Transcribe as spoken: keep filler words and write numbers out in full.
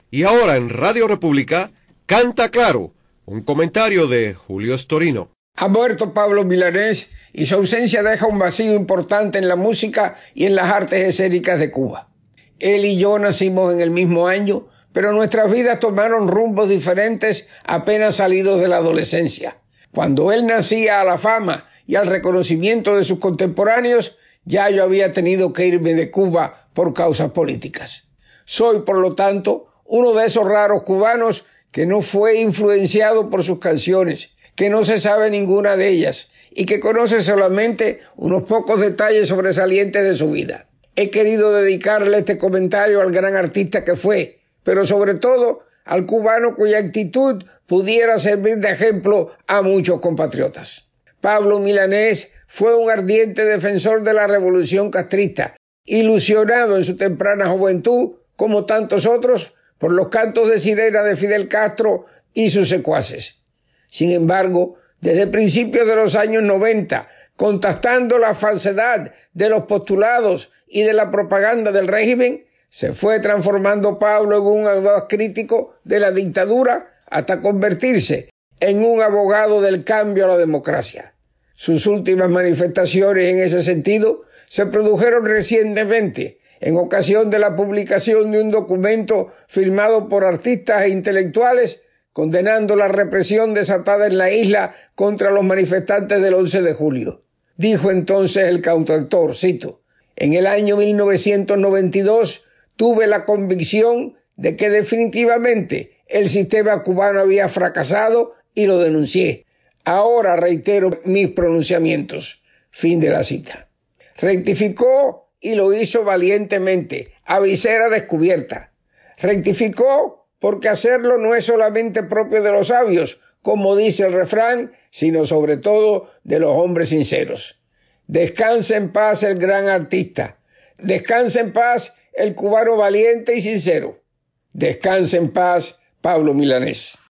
Y ahora en Radio República, Canta Claro, un comentario de Julio Storino. Ha muerto Pablo Milanés y su ausencia deja un vacío importante en la música y en las artes escénicas de Cuba. Él y yo nacimos en el mismo año, pero nuestras vidas tomaron rumbos diferentes apenas salidos de la adolescencia. Cuando él nacía a la fama y al reconocimiento de sus contemporáneos, ya yo había tenido que irme de Cuba por causas políticas. Soy, por lo tanto, uno de esos raros cubanos que no fue influenciado por sus canciones, que no se sabe ninguna de ellas y que conoce solamente unos pocos detalles sobresalientes de su vida. He querido dedicarle este comentario al gran artista que fue, pero sobre todo al cubano cuya actitud pudiera servir de ejemplo a muchos compatriotas. Pablo Milanés fue un ardiente defensor de la revolución castrista, ilusionado en su temprana juventud, como tantos otros, por los cantos de sirena de Fidel Castro y sus secuaces. Sin embargo, desde principios de los años noventa, contrastando la falsedad de los postulados y de la propaganda del régimen, se fue transformando Pablo en un audaz crítico de la dictadura hasta convertirse en un abogado del cambio a la democracia. Sus últimas manifestaciones en ese sentido se produjeron recientemente en ocasión de la publicación de un documento firmado por artistas e intelectuales condenando la represión desatada en la isla contra los manifestantes del once de julio. Dijo entonces el cantautor, cito, «En el año mil novecientos noventa y dos tuve la convicción de que definitivamente el sistema cubano había fracasado y lo denuncié. Ahora reitero mis pronunciamientos». Fin de la cita. Rectificó y lo hizo valientemente, a visera descubierta. Rectificó porque hacerlo no es solamente propio de los sabios, como dice el refrán, sino sobre todo de los hombres sinceros. Descanse en paz el gran artista. Descanse en paz el cubano valiente y sincero. Descanse en paz Pablo Milanés.